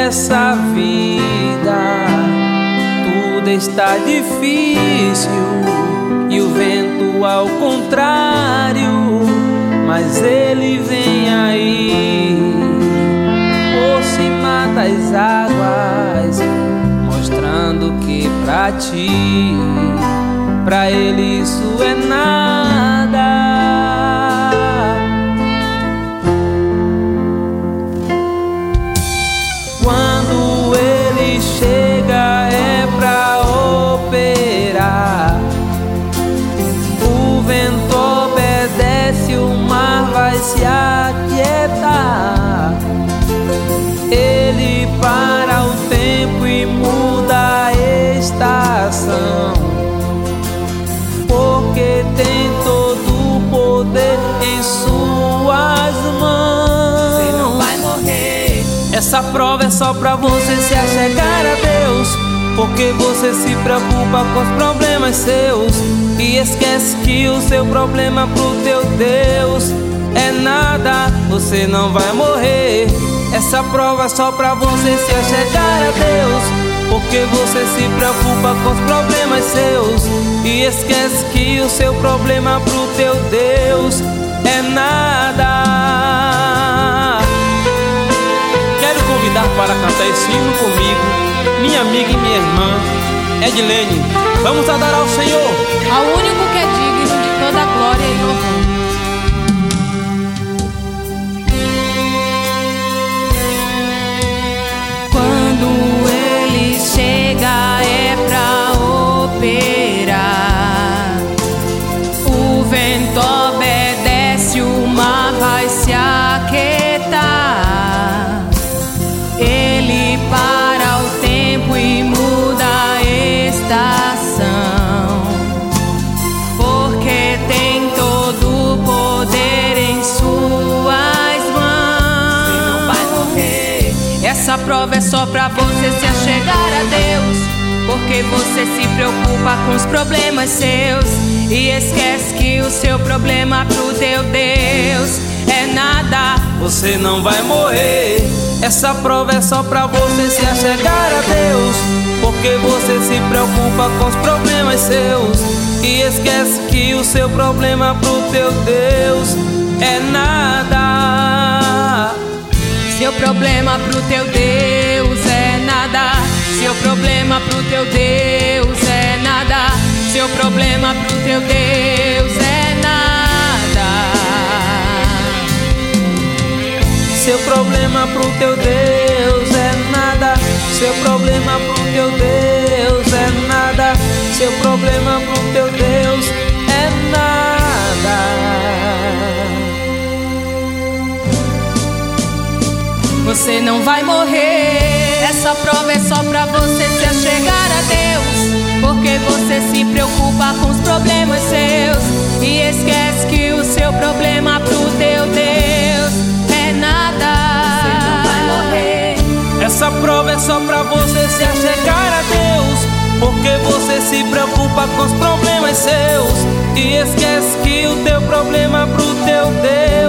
nessa vida tudo está difícil e o vento ao contrário, mas ele vem aí por cima das águas, mostrando que pra ti, pra ele isso é nada. Quando ele chega é pra operar, o vento obedece, o mar vai se aquietar. Ele para o tempo e muda a estação, porque tem todo o poder em suas mãos. Você não vai morrer. Essa prova é só pra você se achegar a Deus, porque você se preocupa com os problemas seus e esquece que o seu problema pro teu Deus é nada. Você não vai morrer. Essa prova é só pra você se achegar a Deus, porque você se preocupa com os problemas seus e esquece que o seu problema pro teu Deus é nada. Quero convidar para cantar esse hino comigo minha amiga e minha irmã Edilene. Vamos adorar ao Senhor, ao único que é digno de toda glória e louvor. Quando ele chega é pra operar, o vento obedece, o mar vai se aquietar. Ele para o tempo e muda a estação, porque tem todo o poder em suas mãos. Você não vai morrer. Essa prova é só pra você se achegar a Deus, porque você se preocupa com os problemas seus e esquece que o seu problema pro teu Deus é nada. Você não vai morrer. Essa prova é só pra você se achegar a Deus, porque você se preocupa com os problemas seus e esquece que o seu problema pro teu Deus é nada. Seu problema pro teu Deus é nada. Seu problema pro teu Deus é nada. Seu problema pro teu Deus é nada. Seu problema pro teu Deus é nada. Seu problema pro teu Deus é nada. Seu problema pro teu Deus é nada. Você não vai morrer. Essa prova é só pra você se achegar a Deus, porque você se preocupa com os problemas seus e esquece que o seu problema pro teu Deus é nada. Você não vai morrer. Essa prova é só pra você se achegar a Deus, porque você se preocupa com os problemas seus e esquece que o teu problema pro teu Deus